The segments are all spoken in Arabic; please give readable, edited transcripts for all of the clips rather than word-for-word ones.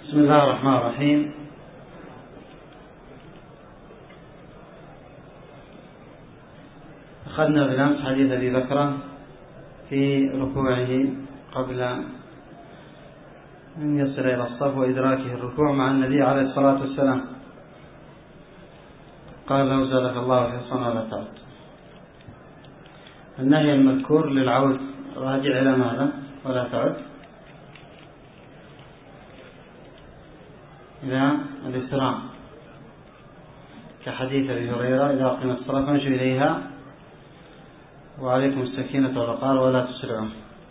بسم الله الرحمن الرحيم. أخذنا بالأمس حديث أبي بكر في ركوعه قبل أن يصل إلى الصف وإدراكه الركوع مع النبي عليه الصلاة والسلام. قال له: زادك الله حرصا ولا تعد. النهي المذكور للعود راجع إلى ماذا؟ ولا تعد إلى الإسراع، كحديث أبي هريرة: إذا قيمت الصلاة فامشوا إليها وعليكم السكينة والوقار ولا تسرعوا.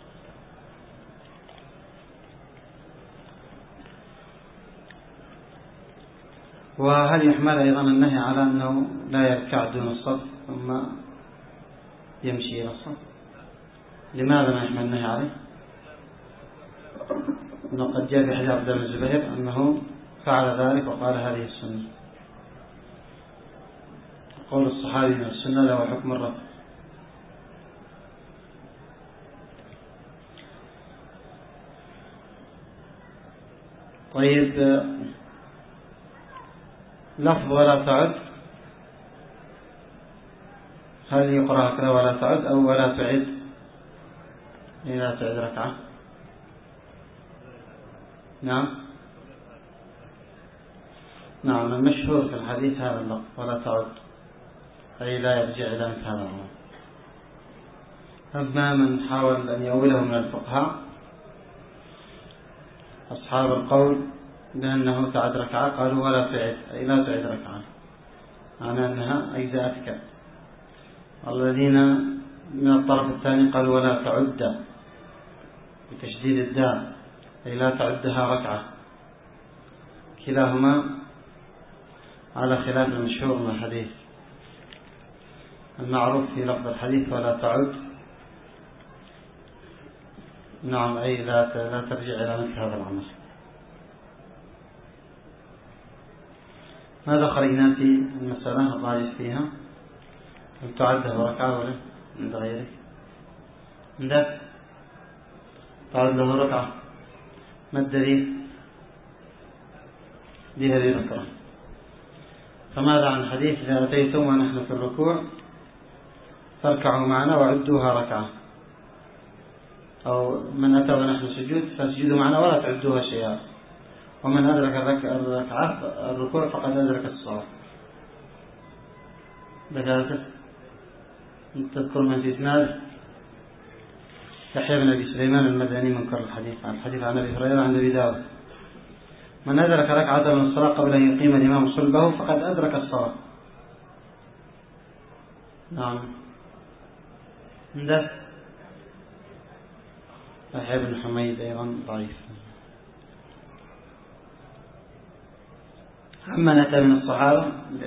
وهل يحمل أيضا النهي على أنه لا يركع دون الصف ثم يمشي إلى الصف؟ لماذا ما يحمل النهي عليه؟ أنه قد جاء في حديث عبد الله بن الزبير أنه فعل ذلك وقال هذه السنة. قول الصحابي من السنة له حكم الرفع. طيب، لفظ ولا تعد هل يقرأ هكذا ولا تعد أو ولا تعد؟ لا تعد ركعة. نعم المشهور في الحديث هذا اللفظ ولا تعد، أي لا يرجع إلى مثل هذا الأمر. أما من حاول أن يؤوله من الفقهاء أصحاب القول بأنه تعد ركعة قالوا ولا تعد، أي لا تعد ركعة، معنى أنها أجزاءتك. الذين من الطرف الثاني قالوا ولا تعد بتشديد الدال، أي لا تعدها ركعة. كلاهما على خلاف المشهور من الحديث. المعروف في لفظ الحديث ولا تعد، نعم، أي لا ترجع إلى مثل هذا العمل. ماذا خرجنا في المسألة الراجح فيها؟ هل تعده ركعة ولا عند غيرك؟ عندك تعد له ركعة. ما الدليل؟ بهذه الركعة. فماذا عن حديث: إذا أتيتم ونحن في الركوع فاركعوا معنا وعدوها ركعة، أو من أتى ونحن سجود فاسجدوا معنا ولا تعدوها شيئا، ومن أدرك الركوع فقد أدرك الصلاة. ذكرت تذكر من في إسناد يحيى بن أبي سليمان المدني منكر الحديث عن أبي هريرة عند أبي داود: من أدرك ركعة من الصلاة قبل أن يقيم الإمام صلبه فقد أدرك الصلاة. نعم، عندك يحيى بن حميد أيضا ضعيف. أما أتى من الصحابة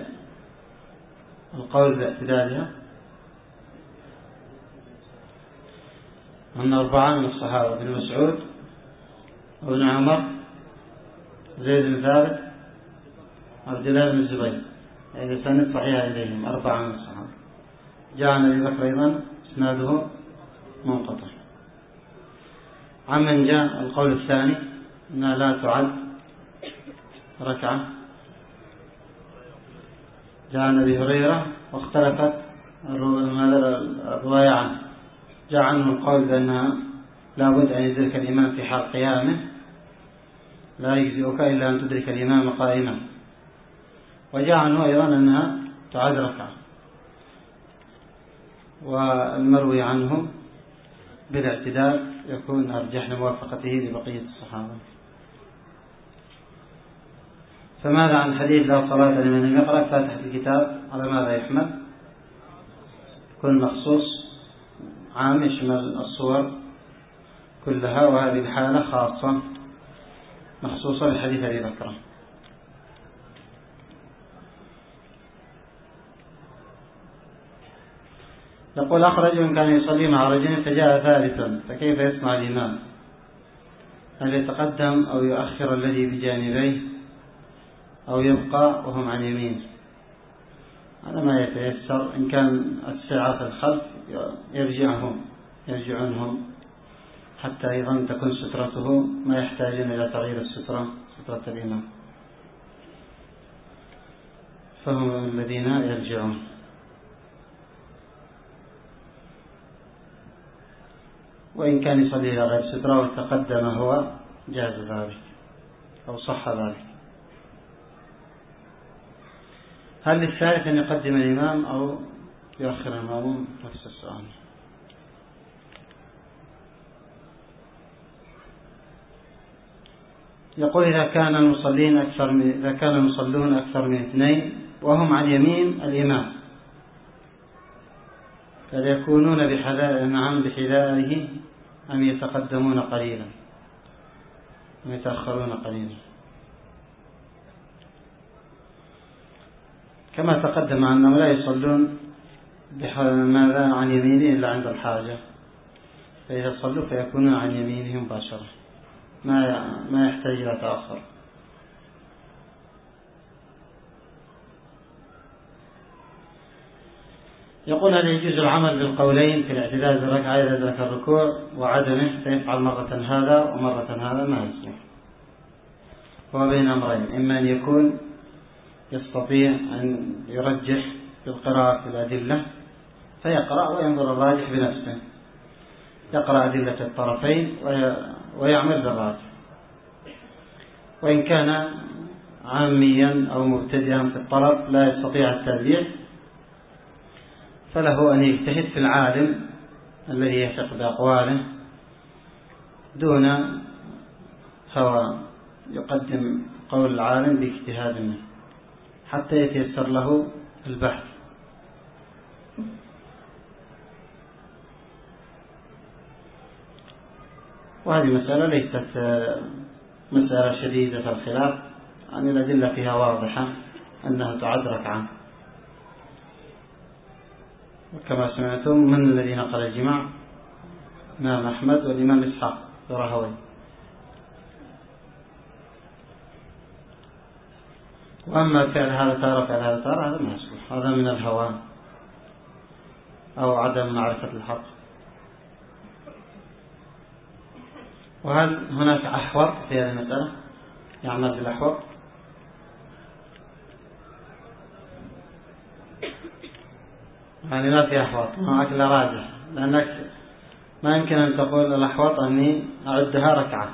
القول باعتدادها أن 4 من الصحابة: ابن مسعود وابن عمر زيد بن ثابت عبد الله بن الزبير، يعني سند صحيح إليهم 4 من الصحابة. جاء عن أبي بكر أيضا إسناده منقطع. عمن جاء القول الثاني أنها لا تعد ركعة، جاء عن أبي هريرة واختلفت الرواية عنه. جاء عنه القول بأنها لا بد أن يدرك الإمام في حال قيامه، لا يجزئك إلا أن تدرك الإمام قائما. وجاء عنه أيضا أنها تعد ركعة، والمروي عنه بالاعتدال يكون أرجح لموافقته لبقية الصحابة. فماذا عن حديث: لا صلاة لمن لم يقرأ فاتحة الكتاب؟ على ماذا يحمل؟ يكون مخصوص عام يشمل الصور كلها، وهذه الحالة خاصة مخصوصة بحديث أبي بكر. يقول: أخرج من كان يصلي مع رجل فجاء ثالثا، فكيف يسمع الإمام؟ هل يتقدم أو يؤخر الذي بجانبيه أو يبقى وهم عن يمين؟ هذا ما يتيسر. إن كان السعة في الخلف يرجعونهم حتى أيضا تكون سترته ما يحتاجون إلى تغيير السترة، سترة الإمام، فهم الذين يرجعون. وإن كان يصلي إلى غير سترة وتقدم هو جاز ذلك أو صح ذلك. هل للثالث أن يقدم الإمام أو يؤخر المأموم؟ نفس السؤال. يقول إذا كان المصلون أكثر من 2 وهم عن يمين الإمام فليكونون بحذائه أم يتقدمون قليلا ويتأخرون قليلا؟ كما تقدم أنهم لا يصلون ماذا عن يمينه إلا عند الحاجة، فإذا صلوا فيكونون عن يمينه مباشرة، ما يحتاج إلى تأخر. يقول هل يجوز العمل بالقولين في الاعتدال بالركعة إذا أدرك الركوع وعدمه فيفعل مرة هذا ومرة هذا؟ ما يصلح. هو بين أمرين، إما أن يكون يستطيع أن يرجح بالقراءة في الأدلة فيقرأ وينظر الراجح بنفسه، يقرأ أدلة الطرفين ويعمل بالراجح. وإن كان عاميا أو مبتدئا في الطلب لا يستطيع الترجيح فله أن يجتهد في العالم الذي يثق بأقواله دون هوى، يقدم قول العالم باجتهاد منه حتى يتيسر له البحث. وهذه مسألة ليست مسألة شديدة الخلاف، يعني الأدلة فيها واضحة أنها تعد ركعة. وكما سمعتم من الذي نقل الجماع؟ الإمام أحمد والإمام إسحاق الراهوي. وأما فعل هذا تارة فعل هذا تارة هذا ما يصلح، هذا من الهوى أو عدم معرفة الحق. وهل هناك أحوط في هذه المسألة؟ يعمل بالأحوط؟ يعني لا في أحوط، معك لا راجح، لأنك ما يمكن أن تقول الأحوط أني أعدها ركعة.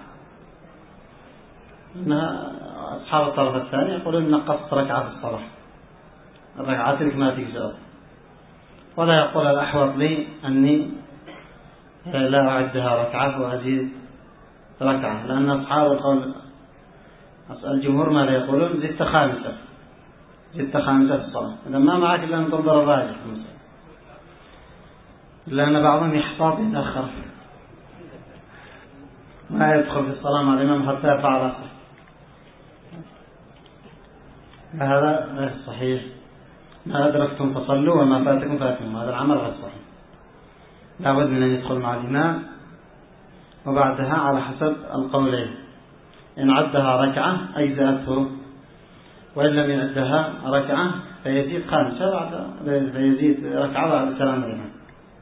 إنها أصحاب الطرف الثاني يقولون نقصت ركعة في الصلاة، الركعات لك ما تجزأ. ولا يقول الأحوط لي أني لا أعدها ركعة وأزيد ركعة، لأن أصحاب القول الجمهور ماذا يقولون؟ زدت خامسة في الصلاة. إذا ما معك إلا أن تنظر الراجح مثلا، لأن بعضهم يحتاط يتأخر ما يدخل في الصلاة مع الإمام حتى يرفع رأسه، هذا غير صحيح. ما أدركتم فصلوا وما فاتكم فاتكم، هذا العمل غير صحيح. لابد من أن يدخل مع الإمام وبعدها على حسب القولين، إن عدها ركعة أجزأته، وإن لم يعدها ركعة فيزيد خامسة فيزيد ركعة بعد السلام الإمام.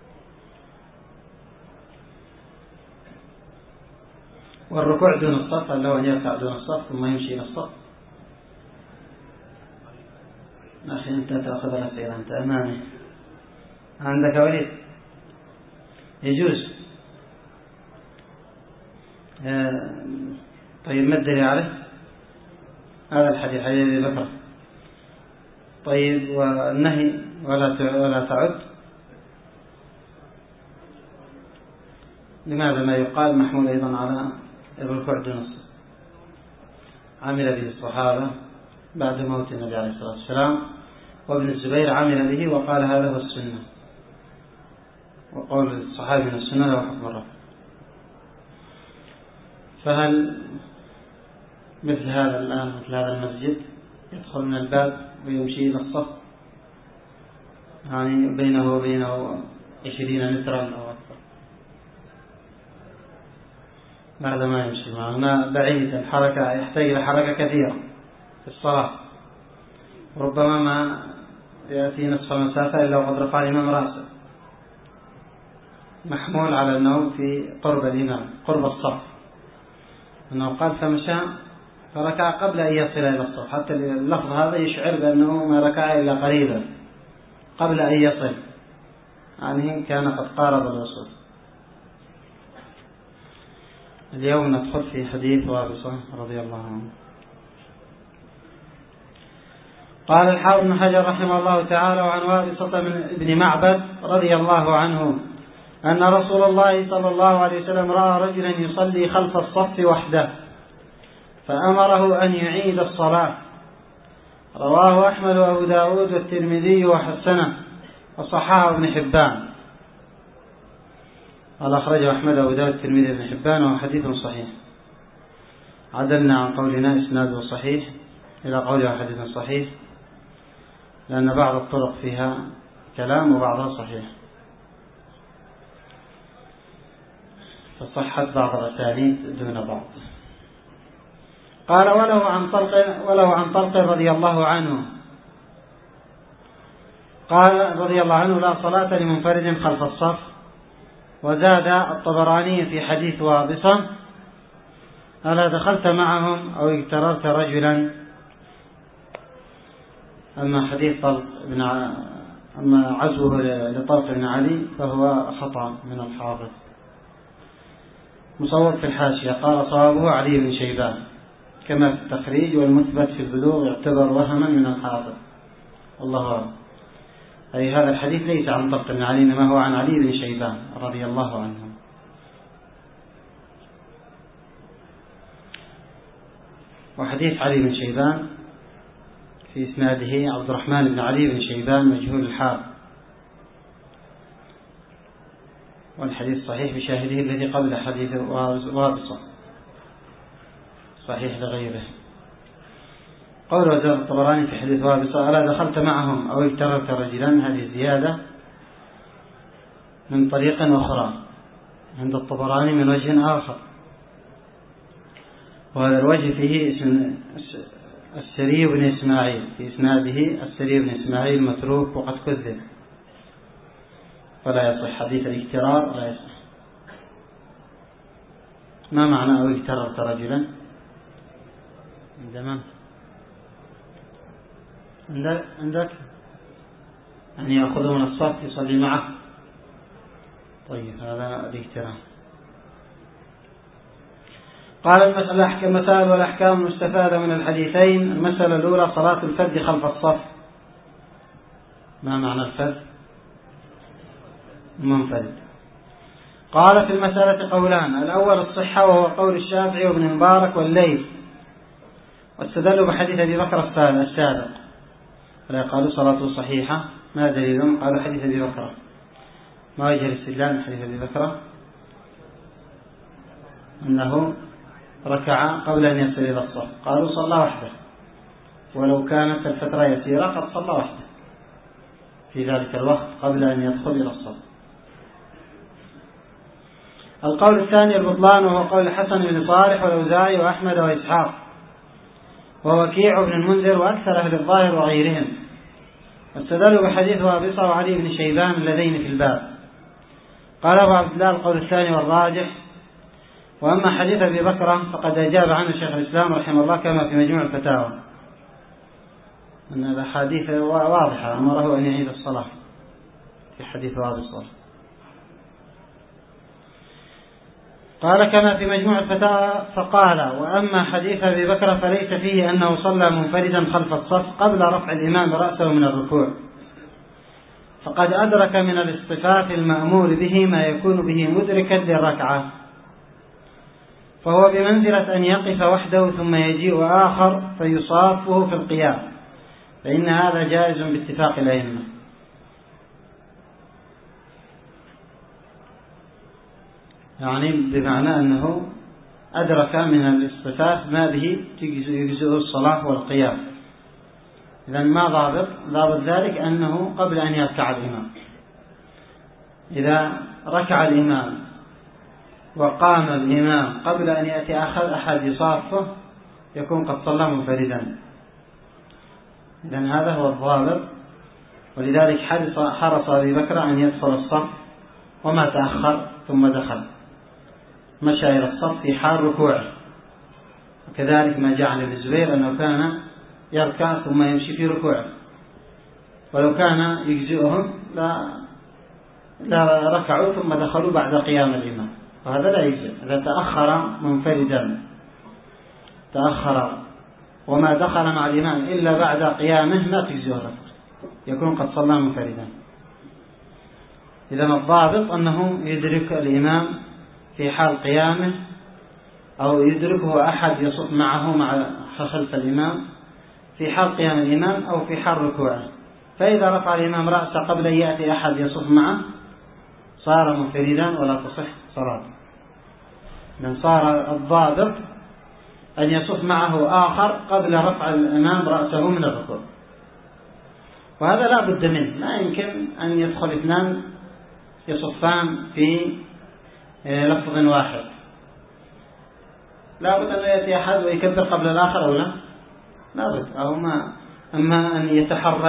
والركوع دون الصف اللي هو أن يركع دون الصف ثم يمشي إلى الصف. أخي أنت تأخذ الأسئلة، أنت أمامي عندك وليد يجوز. طيب ما الدليل عليه؟ هذا الحديث حديث ذكر. طيب والنهي ولا تعد، لماذا ما يقال محمول أيضا على الركوع دون الصف؟ عمل به الصحابة بعد موت النبي عليه الصلاة والسلام، وابن الزبير عمل به وقال هذا هو السنة، وقول الصحابي من السنة له حكم الرفع. فهل مثل هذا الآن مثل هذا المسجد يدخل من الباب ويمشي إلى الصف، يعني بينه وبينه 20 مترا أو أكثر، هذا ما يمشي معنا بعيد، الحركة يحتاج إلى حركة كثيرة في الصلاة، ربما ما يأتي نصف المسافة إلا وقد رفع الإمام رأسه، محمول على أنه في قرب الإمام قرب الصف، أنه قال فمشى فركع قبل أن يصل إلى الصف، حتى اللفظ هذا يشعر بأنه ما ركع إلا قريبا قبل أن يصل، يعني كان قد قارب الوصول. اليوم ندخل في حديث وابصة رضي الله عنه. قال الحافظ بن حجر رحمه الله تعالى: وعن وابصة بن معبد رضي الله عنه أن رسول الله صلى الله عليه وسلم رأى رجلا يصلي خلف الصف وحده فأمره أن يعيد الصلاة. رواه أحمد وأبو داود والترمذي وحسنه وصححه ابن حبان. قال أخرجه أحمد وأبو داود والترمذي وابن حبان وهو حديث صحيح. عدلنا عن قولنا إسناده صحيح إلى قولها حديث صحيح، لأن بعض الطرق فيها كلام وبعضها صحيح، فصحت بعض الأسانيد دون بعض. قال: وله عن طلق رضي الله عنه قال رضي الله عنه: لا صلاة لمنفرد خلف الصف. وزاد الطبراني في حديث وابصة: ألا دخلت معهم أو اغتررت رجلا. أما حديث أما عزوه لطلق بن علي فهو خطأ من الحافظ. مصوب في الحاشية قال: صوابه علي بن شيبان كما في التخريج، والمثبت في البلوغ يعتبر وهما من الحافظ، والله أعلم. أي هذا الحديث ليس عن طلق بن علي، إنما هو عن علي بن شيبان رضي الله عنه. وحديث علي بن شيبان في إسناده عبد الرحمن بن علي بن شيبان مجهول الحال، والحديث صحيح بشاهده الذي قبل حديث وابصة، صحيح لغيره. قول وزاد الطبراني في حديث وابصة: ألا دخلت معهم أو اغتررت رجلا، هذه زيادة من طريق أخرى عند الطبراني من وجه آخر، وهذا الوجه فيه اسم السري بن إسماعيل، في إسناده السري بن إسماعيل متروك وقد كذب، فلا يصح حديث الاغترار، لا يصح. ما معنى أو اغتررت رجلا؟ عندما عندك أن يأخذه من الصف يصلي معه. طيب، هذا الاغترار. قال: المسائل والأحكام المستفادة من الحديثين. المسألة الأولى: صلاة الفرد خلف الصف. ما معنى الفرد؟ منفرد. قال: في المسألة قولان: الأول الصحة وهو قول الشافعي وابن مبارك والليث، واستدلوا بحديث أبي بكر السابق، ولا قالوا صلاته صحيحة. ما دليلهم؟ قالوا حديث أبي بكر. ما وجه الاستدلال من حديث أبي بكر؟ أنه ركع قبل أن يصل إلى الصف. قالوا صلى وحده، ولو كانت الفترة يسيرة قد صلى وحده في ذلك الوقت قبل أن يدخل إلى الصف. القول الثاني البطلان، وهو قول الحسن بن صالح والأوزاعي وأحمد وإسحاق ووكيع بن المنذر وأكثر أهل الظاهر وغيرهم، واستدلوا بحديث وابصة وعلي بن شيبان اللذين في الباب. قال أبو عبد الله: القول الثاني والراجح. وأما حديث أبي بكر فقد أجاب عنه شيخ الإسلام رحمه الله كما في مجموع الفتاوى، أن الأحاديث واضحة، أمره أن يعيد الصلاة في حديث وابصة. قال كما في مجموع الفتاوى. فقال: وأما حديث أبي بكر فليس فيه أنه صلى منفردا خلف الصف قبل رفع الإمام رأسه من الركوع، فقد أدرك من الاصطفاف المأمور به ما يكون به مدركا للركعة، فهو بمنزلة أن يقف وحده ثم يجيء آخر فيصافه في القيام، فإن هذا جائز باتفاق الأئمة. يعني بمعنى أنه أدرك من الاصطفاف ما به يجزئه الصلاة والقيام. إذن ما ضابط ذلك أنه قبل أن يركع الإمام. إذا ركع الإمام وقام الإمام قبل أن يأتي أحد يصافه يكون قد صلى منفردا. إذن هذا هو الضابط، ولذلك حرص أبي بكر أن يدخل الصف وما تأخر ثم دخل، مشى إلى الصف في حال ركوعه. وكذلك ما جاء عن ابن الزبير أنه كان يركع ثم يمشي في ركوعه، ولو كان يجزئهم لا ركعوا ثم دخلوا بعد قيام الإمام، وهذا لا يجزئ. إذا تأخر منفردا، تأخر وما دخل مع الإمام إلا بعد قيامه ما تجزئه الركعة، يكون قد صلى منفردا. إذا الضابط أنه يدرك الإمام في حال قيامه، أو يدركه أحد يصف معه مع خلف الإمام في حال قيام الإمام أو في حال ركوعه. فإذا رفع الإمام رأسه قبل أن يأتي أحد يصف معه صار منفردا ولا تصح صلاته، من صار الضابط أن يصف معه آخر قبل رفع الإمام رأسه من الركوع. وهذا لا بد منه، لا يمكن أن يدخل اثنان يصفان في لفظ واحد، لا بد أن يأتي أحد ويكبر قبل الآخر أو لا بد، أو أما أن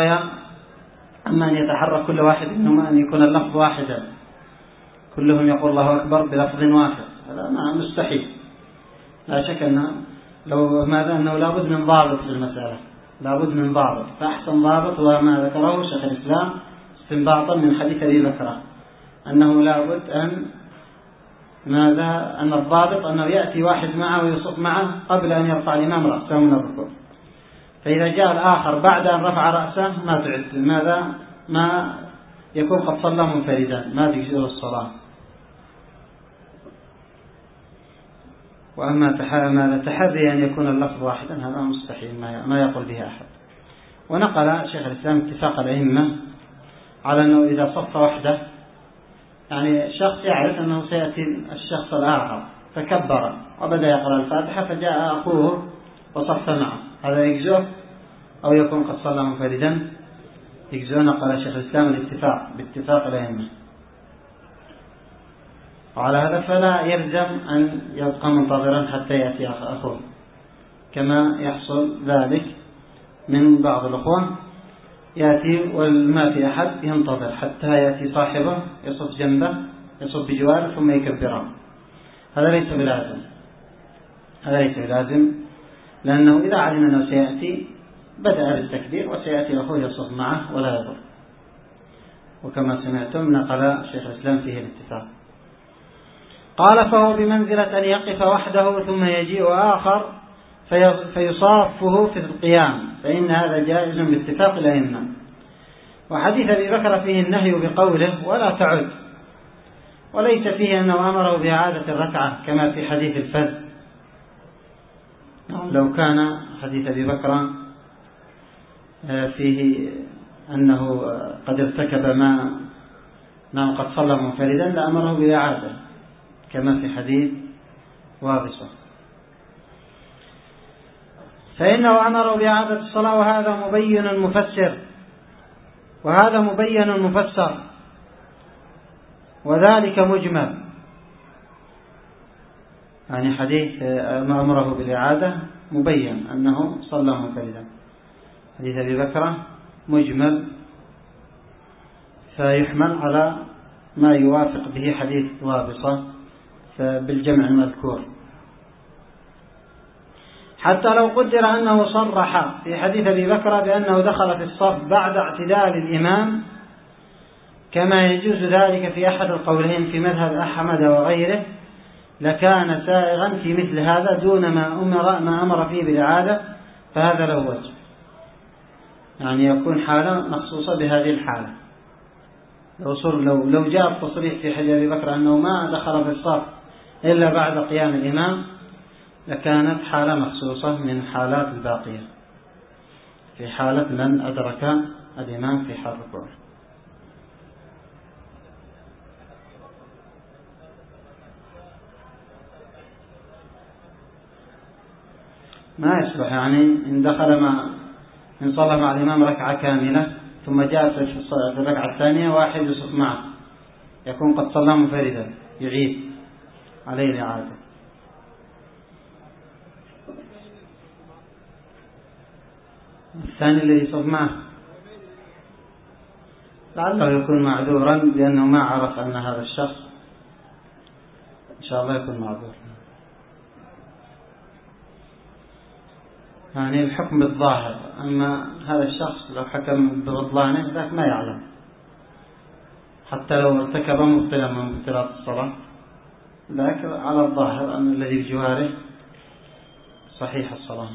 يتحرك كل واحد منهما أن يكون اللفظ واحدا، كلهم يقول الله أكبر بلفظ واحد، هذا مستحيل. لا شك أنه لا بد من ضابط في المسألة، لا بد من ضابط. فأحسن ضابط هو ما ذكره شيخ الإسلام استنباطا من حديث أبي بكر، أنه لا بد أن الضابط أنه يأتي واحد معه ويصف معه قبل أن يرفع الإمام رأسه من الركوع. فإذا جاء الآخر بعد أن رفع رأسه ما تعد، لماذا؟ ما يكون قد صلى منفردا، ما تجزئه الصلاة. وأما تحري أن يكون اللفظ واحدا هذا مستحيل، ما يقول به أحد. ونقل شيخ الإسلام اتفاق الأئمة على أنه إذا صف وحده، يعني شخص يعرف أنه سيأتي الشخص الآخر فكبر وبدأ يقرأ الفاتحة فجاء أخوه وصف معه، هذا يجزئه أو يكون قد صلى منفردا؟ يجزئه. نقل شيخ الإسلام الاتفاق باتفاق الأئمة. وعلى هذا فلا يلزم أن يبقى منتظرا حتى يأتي أخوه، كما يحصل ذلك من بعض الأخوة، يأتي وما في أحد ينتظر حتى يأتي صاحبه يصف جنبه يصف بجواره ثم يكبره. هذا ليس بلازم، لأنه إذا علم أنه سيأتي بدأ بالتكبير وسيأتي أخوه يصف معه ولا يضر. وكما سمعتم نقل شيخ الإسلام فيه الاتفاق. قال فهو بمنزلة أن يقف وحده ثم يجيء آخر فيصافه في القيام، فإن هذا جائز باتفاق الأئمة. وحديث أبي بكر فيه النهي بقوله ولا تعد، وليس فيه أنه أمره بإعادة الركعة كما في حديث الفذ. لو كان حديث أبي بكر فيه أنه قد ارتكب ما قد صلى منفردا لأمره بإعادة كما في حديث وابصة، فإنه أمره بإعادة الصلاة، وهذا مبين مفسر، وذلك مجمل. يعني حديث ما أمره بالإعادة مبين أنه صلى منفردا، حديث أبي بكر مجمل فيحمل على ما يوافق به حديث وابصة بالجمع المذكور. حتى لو قدر أنه صرح في حديث أبي بكر بأنه دخل في الصف بعد اعتدال الإمام، كما يجوز ذلك في أحد القولين في مذهب أحمد وغيره، لكان سائغا في مثل هذا دون ما أمر فيه بالإعادة، فهذا له وجه، يعني يكون حالة مخصوصة بهذه الحالة. لو جاء التصريح في حديث أبي بكر أنه ما دخل في الصف إلا بعد قيام الإمام، لكانت حالة مخصوصة من حالات الباقية، في حالة من أدرك الإمام في حال ركوعه. ما يصلح، يعني إن صلى مع الإمام ركعة كاملة ثم جاء في الركعة الثانية واحد يصف معه، يكون قد صلى منفردا، يعيد عليه الإعادة. الثاني الذي يصف معه لعله يكون معذورا لأنه ما عرف أن هذا الشخص، إن شاء الله يكون معذور. يعني الحكم بالظاهر، أما هذا الشخص لو حكم ببطلانه ذاك ما يعلم، حتى لو ارتكب مبطلا من مبطلات الصلاة ذاك على الظاهر أن الذي بجواره صحيح الصلاة.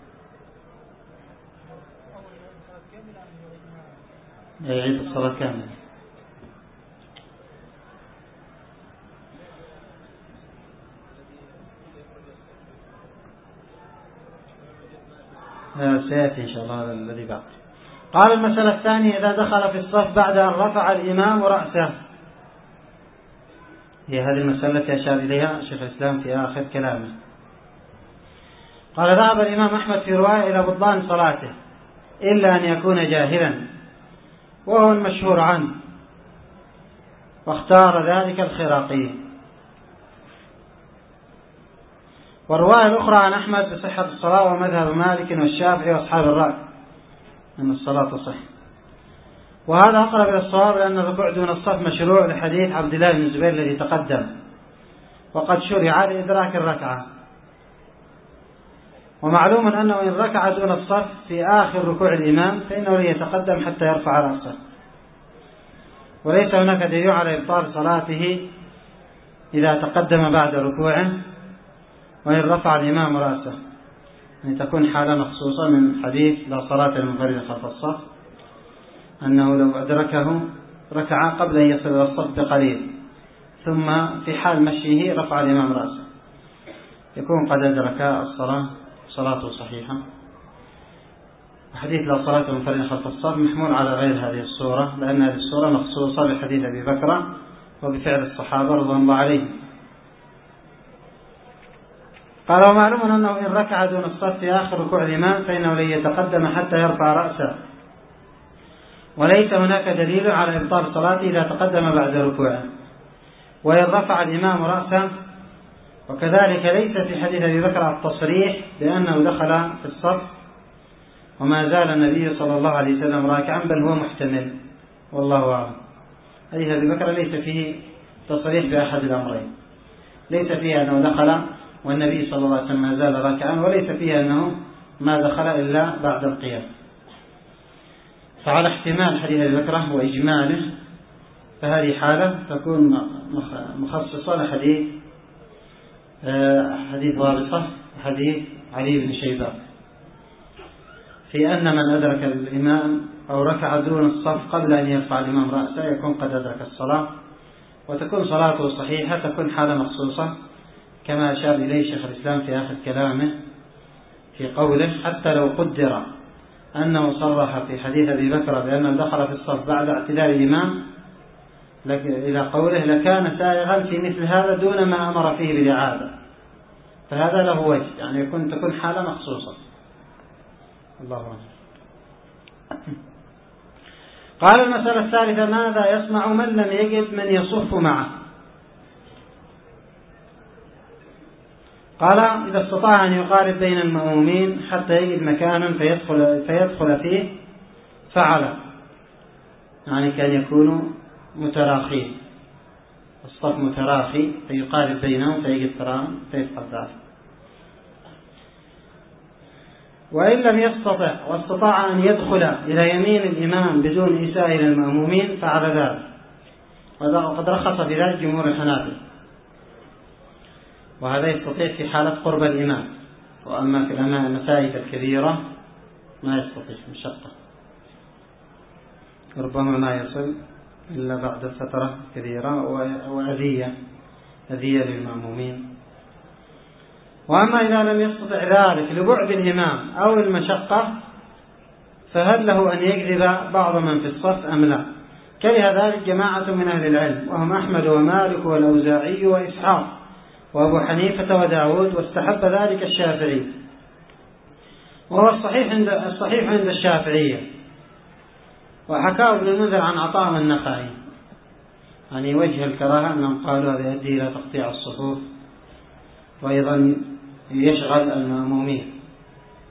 يعيد الصلاة كاملة. سيأتي إن شاء الله الذي بعد. قال المسألة الثانية: إذا دخل في الصف بعد أن رفع الإمام رأسه. هي هذه المسألة التي أشار إليها شيخ الإسلام في آخر كلامه. قال: ذهب الإمام أحمد في رواية إلى بطلان صلاته إلا أن يكون جاهلا، وهو المشهور عنه، واختار ذلك الخراقي. والرواية الأخرى عن أحمد بصحة الصلاة، ومذهب مالك والشافعي وأصحاب الرأي أن الصلاة تصح. وهذا أقرب إلى الصواب، لأن الركوع دون الصف مشروع لحديث عبد الله بن الزبير الذي تقدم، وقد شرع لإدراك الركعة. ومعلوم أنه إن ركع دون الصف في آخر ركوع الإمام فإنه ليتقدم حتى يرفع رأسه، وليس هناك دليل على إبطال صلاته إذا تقدم بعد ركوعه وإن رفع الإمام رأسه، أن تكون حالة مخصوصة من حديث لا صلاة للمنفرد خلف الصف، أنه لو أدركه ركع قبل أن يصل إلى الصف بقليل، ثم في حال مشيه رفع الإمام رأسه، يكون قد أدرك الصلاة، صلاته صحيحة. حديث لا صلاة للمنفرد خلف الصف محمول على غير هذه الصورة، لأن هذه الصورة مخصوصة بحديث أبي بكر وبفعل الصحابة رضوان الله عليهم. قال: ومعلوم أنه إن ركع دون الصف في آخر ركوع الإمام فإنه لن يتقدم حتى يرفع رأسه، وليس هناك دليل على إبطال صلاته إذا تقدم بعد ركوعه وإن رفع الإمام رأسه. وكذلك ليس في حديث أبي بكر التصريح بأنه دخل في الصف وما زال النبي صلى الله عليه وسلم راكعا، بل هو محتمل، والله أعلم. حديث أبي بكر ليس فيه تصريح بأحد الأمرين، ليس فيه أنه دخل والنبي صلى الله عليه وسلم ما زال راكعا، وليس فيه أنه ما دخل إلا بعد القيام. فعلى احتمال حديث أبي بكر وإجماله، فهذه حالة تكون مخصصة لحديث وابصة وحديث علي بن شيبان في أن من أدرك الإمام أو ركع دون الصف قبل أن يرفع الإمام رأسه يكون قد أدرك الصلاة، وتكون صلاته صحيحة، تكون حالة مخصوصة كما أشار إليه شيخ الإسلام في آخر كلامه في قوله: حتى لو قدر أنه صرح في حديث أبي بكر بأنه دخل في الصف بعد اعتدال الإمام إلى قوله لكان سائغا في مثل هذا دون ما أمر فيه بالإعادة، فهذا له وجه، يعني تكون حالة مخصوصة. الله أعلم. قال: المسألة الثالثة: ماذا يصنع من لم يجد من يصف معه؟ قال: إذا استطاع أن يقارب بين المأمومين حتى يجد مكانا فيدخل فيه فعل، يعني كان يكون متراخين، الصف متراخي فيقارب بينهم فيجد ترام فيفعل ذلك. وإن لم يستطع واستطاع أن يدخل إلى يمين الإمام بدون إساءة إلى المأمومين فعل ذلك، وقد رخص بذلك جمهور الحنابلة، وهذا يستطيع في حالة قرب الإمام، وأما في المساجد الكبيرة ما يستطيع، مشقة، ربما ما يصل إلا بعد فترة كبيرة وأذية للمأمومين. وأما إذا لم يستطع ذلك لبعد الإمام أو المشقة فهل له أن يجذب بعض من في الصف أم لا؟ كره ذلك جماعة من أهل العلم، وهم أحمد ومالك والأوزاعي وإسحاق وأبو حنيفة وداود، واستحب ذلك الشافعي، وهو الصحيح عند الشافعية. وحكاه ابن المنذر عن عطاء والنخعي، يعني وجه الكراهة أنهم قالوا هذا يؤدي إلى تقطيع الصفوف، وأيضا يشغل المأمومين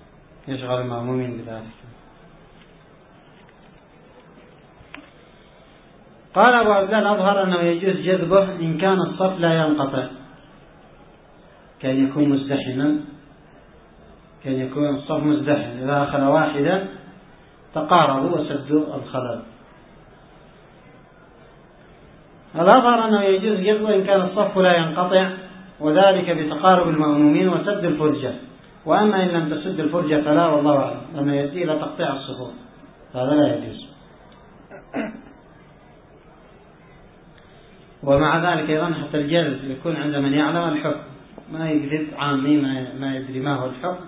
بذلك. قال أبو عبد الله الأظهر أنه يجوز جذبه إن كان الصف لا ينقطع، كان يكون مزدحما، كان يكون الصف مزدحم، إذا أخذ واحدا تقاربوا وسدوا الخلل. الأظهر أنه يجوز جذبه إن كان الصف لا ينقطع، وذلك بتقارب المأمومين وسد الفرجة، وأما إن لم تسد الفرجة فلا، والله أعلم، لما يأتي إلى تقطيع الصفوف هذا لا يجوز. ومع ذلك أيضا حتى الجلد يكون عند من يعلم الحكم، ما يجلد عامي ما يدري ما هو الحكم،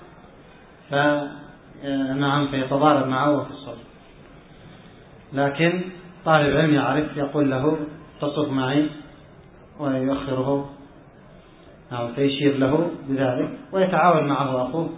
فنعم فيتضارب معه في الصف. لكن طالب العلم يعرف، يقول له تصف معي ويؤخره، فيشير له بذلك، ويتعاون معه أخوه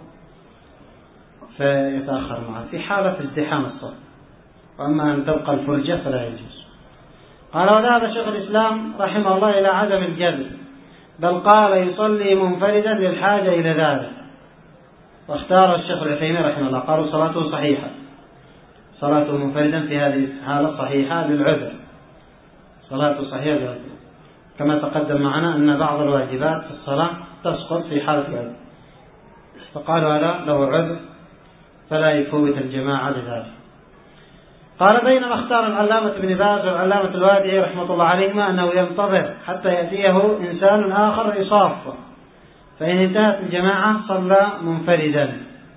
فيتأخر معه في حالة ازدحام الصف. وأما أن تبقى الفرجة فلا يجوز. قال وذهب شيخ الإسلام رحمه الله إلى عدم الجذب، بل قال يصلي منفردا للحاجة إلى ذلك. واختار الشيخ العثيمين رحمه الله قالوا صلاته صحيحة، صلاته منفردا في هذه الحالة صحيحة للعذر، صلاته صحيحة للعذر، كما تقدم معنا أن بعض الواجبات في الصلاة تسقط في حالة العذر، فقالوا هذا له عذر فلا يفوت الجماعة لذلك. قال بينما اختار العلامة ابن باز والعلامة الوادعي رحمة الله عليهما أنه ينتظر حتى يأتيه إنسان آخر يصافه، فإن انتهت الجماعة صلى منفردا،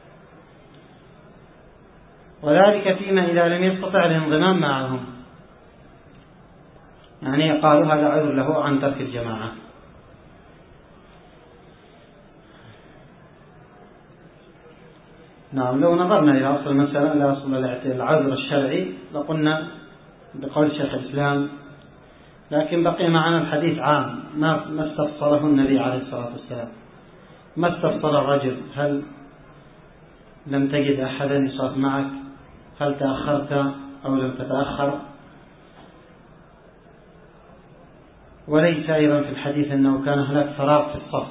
وذلك فيما إذا لم يستطع الانضمام معهم، يعني قالوا هذا عذر له عن ترك الجماعة. نعم، لو نظرنا إلى أصل المسألة، إلى أصل العذر الشرعي، لقلنا بقول شيخ الإسلام، لكن بقي معنا الحديث عام ما استفصله النبي عليه الصلاة والسلام. ما استفصل الرجل، هل لم تجد أحدا يصاف معك، هل تأخرت أو لم تتأخر. وليس أيضا في الحديث أنه كان هناك فراغ في الصف،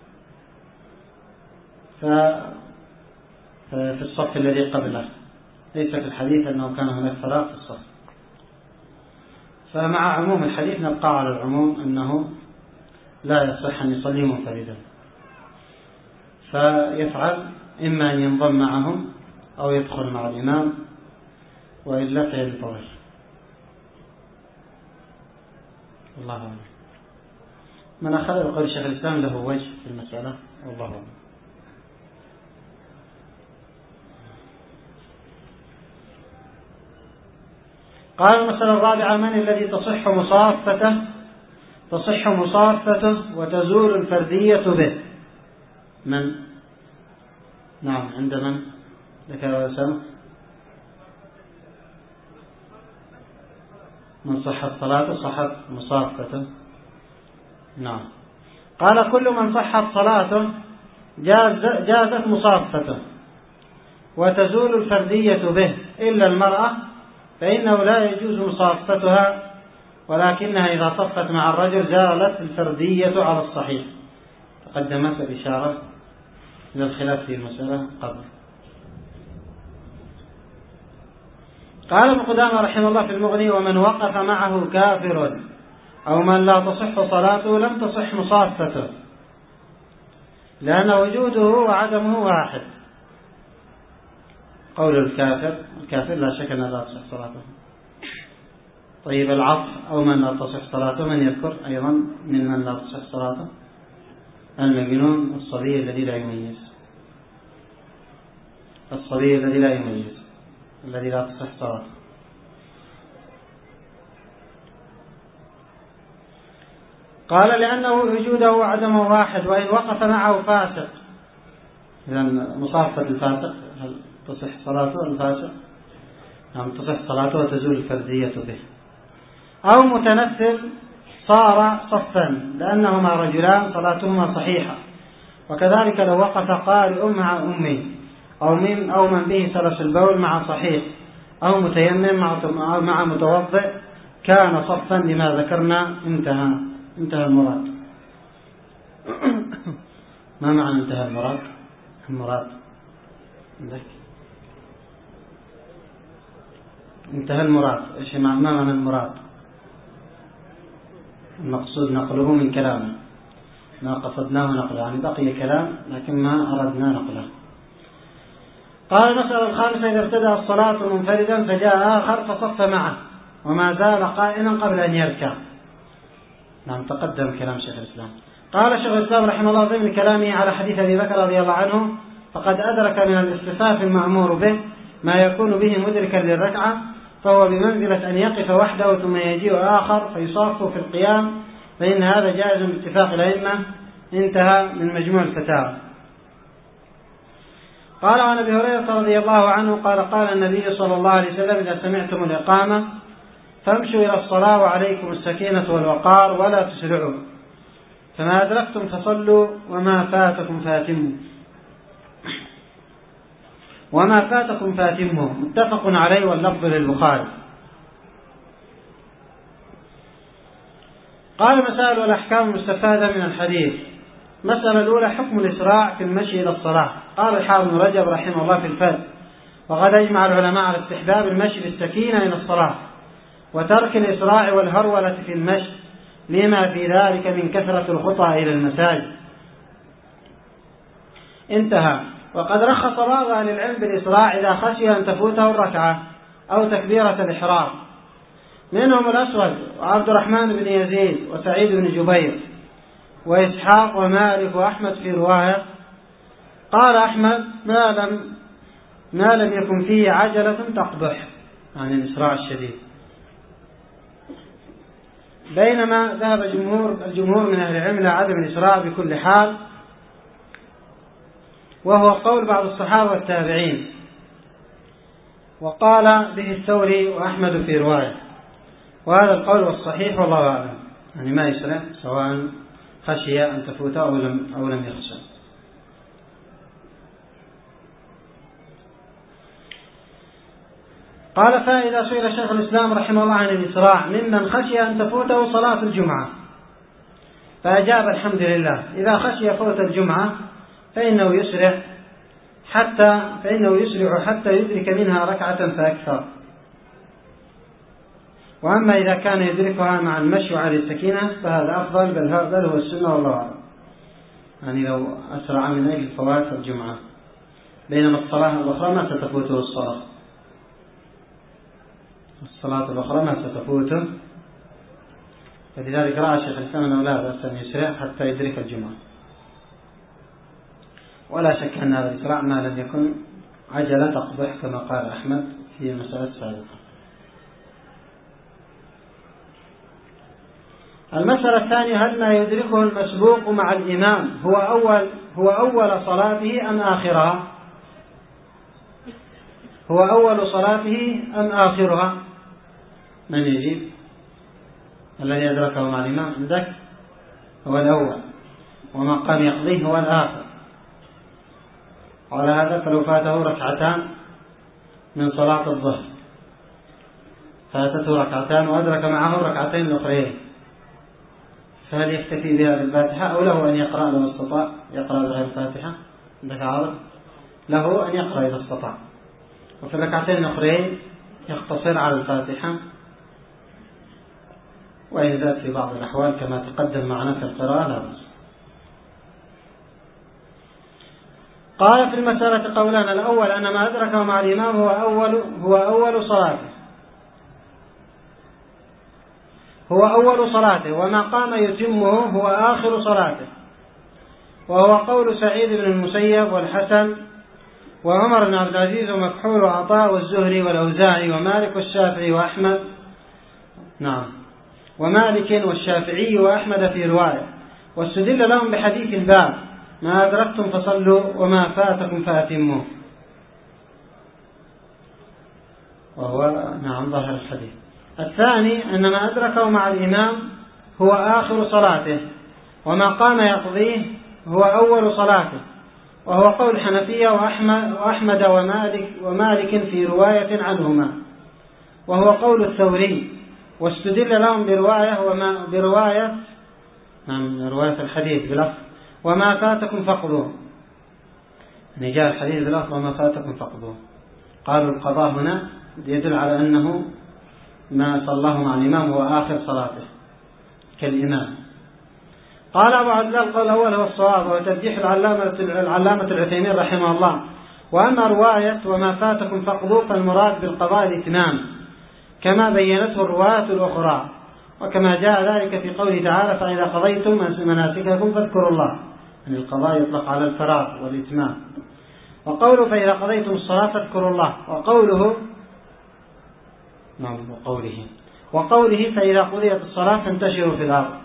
في الصف الذي قبله، ليس في الحديث أنه كان هناك فراغ في الصف. فمع عموم الحديث نبقى على العموم أنه لا يصح أن يصلي منفردا، فيفعل إما أن ينضم معهم أو يدخل مع الإمام، وإلا فينتظر. الله أعلم. من أخذ بقول شيخ الإسلام له وجه في المسألة، والله أعلم. قال المسألة الرابعة: من الذي تصح مصافته وتزول الفردية به؟ من؟ نعم، عند من ذكر وسلم من صحت صلاته صحت مصافته. نعم. قال كل من صحت صلاته جازت مصافته وتزول الفردية به إلا المرأة، فإنه لا يجوز مصافتها، ولكنها إذا صفت مع الرجل زالت الفردية على الصحيح. تقدمت الإشارة إلى الخلاف في المسألة قبل. قال ابن قدامة رحمه الله في المغني: ومن وقف معه كافر أو من لا تصح صلاته لم تصح مصافته، لأن وجوده وعدمه واحد. قول الكافر لا شك أن لا تصح صلاته. طيب العطف أو من لا تصح صلاته، من يذكر أيضا من لا تصح صلاته؟ المجنون، الصبي الذي لا يميز، الصبي الذي لا يميز الذي لا تصح صلاته. قال لأنه وجوده وعدمه واحد، وإن وقف معه فاسق. إذن مصافة الفاسق هل تصح صلاته الفاسق؟ نعم، تصح صلاته وتزول الفردية به. أو متنفل صار صفا، لأنهما رجلان صلاتهما صحيحة. وكذلك لو وقف قارئ مع أمي، أو من به سلس البول مع صحيح، أو متيمم مع متوضئ، كان صفا لما ذكرنا. انتهى المراد. ما معنى انتهى المراد؟ انتهى المراد. ايش ما معنى المراد؟ المقصود نقله من كلامه، ما قصدناه نقله، يعني بقي كلام لكن ما أردنا نقله. قال المسألة الخامسة: إذا ابتدأ الصلاة منفردا فجاء آخر فصف معه وما زال قائما قبل أن يركع. نعم، تقدم كلام شيخ الإسلام. قال شيخ الإسلام رحمه الله ضمن كلامه على حديث أبي بكر رضي الله عنه: فقد أدرك من الاصطفاف المأمور به ما يكون به مدركا للركعة، فهو بمنزلة أن يقف وحده ثم يجيء آخر فيصاف في القيام، فإن هذا جائز باتفاق الأئمة. انتهى من مجموع الفتاوى. قال عن أبي هريرة رضي الله عنه قال: قال النبي صلى الله عليه وسلم: إذا سمعتم الإقامة فامشوا إلى الصلاة وعليكم السكينة والوقار ولا تسرعوا، فما أدركتم فصلوا وما فاتكم فاتموا. متفق عليه واللفظ للبخاري. قال: مسائل والأحكام المستفادة من الحديث. مسألة الأولى: حكم الإسراع في المشي إلى الصلاة. قال الحافظ ابن رجب رحمه الله في الفتح: وقد أجمع العلماء على استحباب المشي بالسكينة إلى الصلاة وترك الإسراع والهرولة في المشي، لما في ذلك من كثرة الخطى إلى المساجد. انتهى. وقد رخص بعض أهل العلم بالإسراع إذا خشي أن تفوته الركعة أو تكبيرة الإحرام، منهم الأسود وعبد الرحمن بن يزيد وسعيد بن جبير وإسحاق ومالك وأحمد في رواية. قال أحمد: ما لم يكن فيه عجلة تقبح، عن الإسراع الشديد. بينما ذهب الجمهور من أهل العلم إلى عدم الإسراع بكل حال، وهو قول بعض الصحابة والتابعين، وقال به الثوري وأحمد في رواية، وهذا القول والصحيح والله أعلم، يعني ما يسرع سواء خشي أن تفوته أو لم يخشى. قال: فإذا سئل شيخ الإسلام رحمه الله عن الإسراع ممن خشي أن تفوته صلاة الجمعة، فأجاب: الحمد لله. إذا خشي فوت الجمعة فإنه يسرع حتى يدرك منها ركعة فأكثر. وأما إذا كان يدركها مع المشي على السكينة فهذا أفضل، بل هو السنة والله أعلم، يعني لو أسرع من أجل فوات الجمعة، بينما الصلاة الأخرى ما ستفوته الصلاة الأخرى ما ستفوته، فلذلك رأى شيخ الإسلام أنه لا بأس أن يسرع حتى يدرك الجمعة. ولا شك أن هذا الإسراع ما لم يكن عجلة تقبح كما قال أحمد في المسألة السابقة. المسألة الثانية: هل ما يدركه المسبوق مع الإمام هو أول صلاته أم آخرها؟ هو أول صلاته أم آخرها؟ من يجيب؟ الذي أدركه مع الإمام عندك هو الأول، وما قام يقضيه هو الآخر. وعلى هذا فلو فاته ركعتان من صلاة الظهر، فاتته ركعتان وأدرك معه ركعتين الأخرين، فهل يكتفي بها بالفاتحة أو له أن يقرأ لو استطاع يقرأ بغير الفاتحة؟ عندك عارض؟ له أن يقرأ إذا استطاع، وفي الركعتين الأخرين يقتصر على الفاتحة، وإن زاد في بعض الأحوال كما تقدم معنا في القراءة لا بأس. قال: في المسألة قولان: الأول أن ما أدركه مع الإمام هو أول صلاته، وما قام يتمه هو آخر صلاته، وهو قول سعيد بن المسيب والحسن وعمر بن عبد العزيز ومكحول وعطاء والزهري والأوزاعي ومالك والشافعي وأحمد. نعم، ومالك والشافعي وأحمد في رواية، واستدل لهم بحديث الباب: ما أدركتم فصلوا وما فاتكم فأتموا، وهو نعم ظاهر الحديث. الثاني أن ما أدركه مع الإمام هو آخر صلاته، وما قام يقضيه هو أول صلاته، وهو قول الحنفية وأحمد ومالك في رواية عنهما، وهو قول الثوري، واستدل لهم برواية الحديث بلفظ: وما فاتكم فقضوه، يعني جاء الحديث بلفظ: وما فاتكم فقضوه. قالوا القضاء هنا يدل على أنه ما صلاه مع الإمام هو آخر صلاته، كالإمام. قال أبو عبد الله القول الأول هو الصواب، وترجيح العلامة العثيمين رحمه الله. وأما رواية وما فاتكم فاقضوا فالمراد بالقضاء الإتمام كما بينته الرواية الأخرى، وكما جاء ذلك في قوله تعالى فإذا قضيتم مناسككم فاذكروا الله، يعني القضاء يطلق على الفراغ والإتمام. وقوله فإذا قضيتم الصلاة فاذكروا الله، وقوله فإذا قضيت الصلاة فانتشروا في الأرض.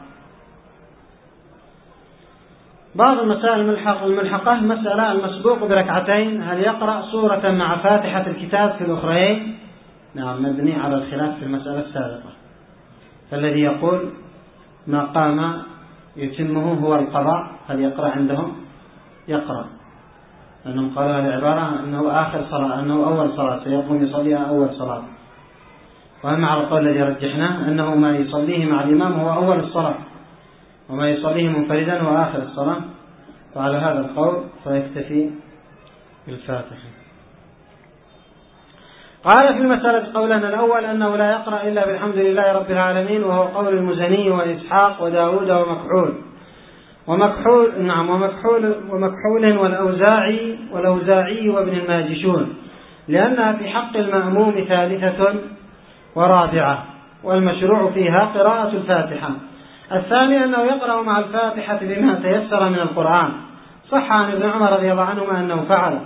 بعض المسائل الملحقة: مسألة المسبوق بركعتين هل يقرأ سورة مع فاتحة الكتاب في الأخرين؟ نعم، مبني على الخلاف في المسألة السابقة. فالذي يقول ما قام يتمه هو القضاء، هل يقرأ عندهم؟ يقرأ، لأنهم قالوا هذه العبارة أنه آخر صلاة، أنه أول صلاة سيقوم يصليها أول صلاة. وأما على القول الذي رجحناه أنه ما يصليه مع الإمام هو أول الصلاة، وما يصليه منفردا هو آخر الصلاة، وعلى هذا القول فيكتفي بالفاتحة. قال في المسألة قولنا الأول أنه لا يقرأ إلا بالحمد لله رب العالمين، وهو قول المزني وإسحاق وداود ومكحول والأوزاعي وابن الماجشون، لأنها في حق المأموم ثالثة ورابعة، والمشروع فيها قراءة الفاتحة. الثاني أنه يقرأ مع الفاتحة بما تيسر من القرآن، صح عن ابن عمر رضي الله عنهما أنه فعل،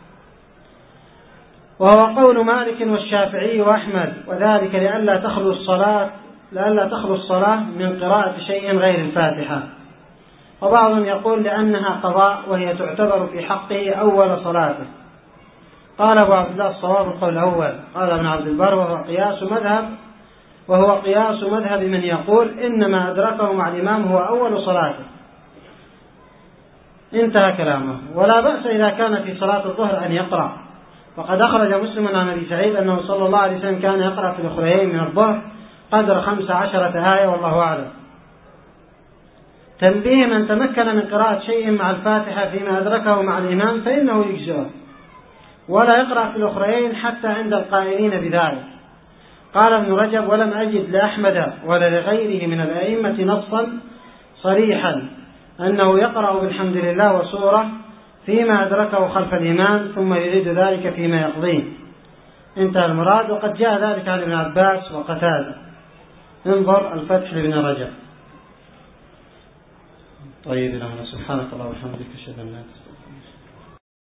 وهو قول مالك والشافعي وأحمد، وذلك لئلا تخلو الصلاة من قراءة شيء غير الفاتحة. وبعضهم يقول لأنها قضاء وهي تعتبر في حقه أول صلاته. قال أبو عبد الله الصواب القول الأول. قال ابن عبد البر وهو قياس مذهب من يقول إنما أدركه مع الإمام هو أول صلاته. انتهى كلامه. ولا بأس إذا كان في صلاة الظهر أن يقرأ، وقد أخرج مسلم عن أبي سعيد أنه صلى الله عليه وسلم كان يقرأ في الأخرين من الظهر قدر 15 آية، والله أعلم. تنبيه: من تمكن من قراءة شيء مع الفاتحة فيما أدركه مع الإمام فإنه يجزئه، ولا يقرأ في الأخرين حتى عند القائلين بذلك. قال ابن رجب: ولم أجد لأحمد ولا لغيره من الأئمة نصا صريحا أنه يقرأ بالحمد لله وسورة فيما أدركه خلف الإمام ثم يريد ذلك فيما يقضيه. انتهى المراد. وقد جاء ذلك عن ابن عباس وقتادة. انظر الفتح لابن رجب. طيب، سبحانك اللهم وبحمدك، أشهد أن لا إله إلا أنت.